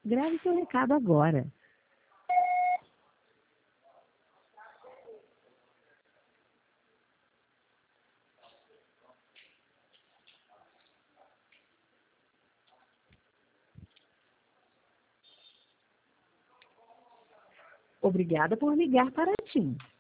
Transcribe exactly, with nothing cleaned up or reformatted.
Grave seu recado agora. Obrigada por ligar para a TIM.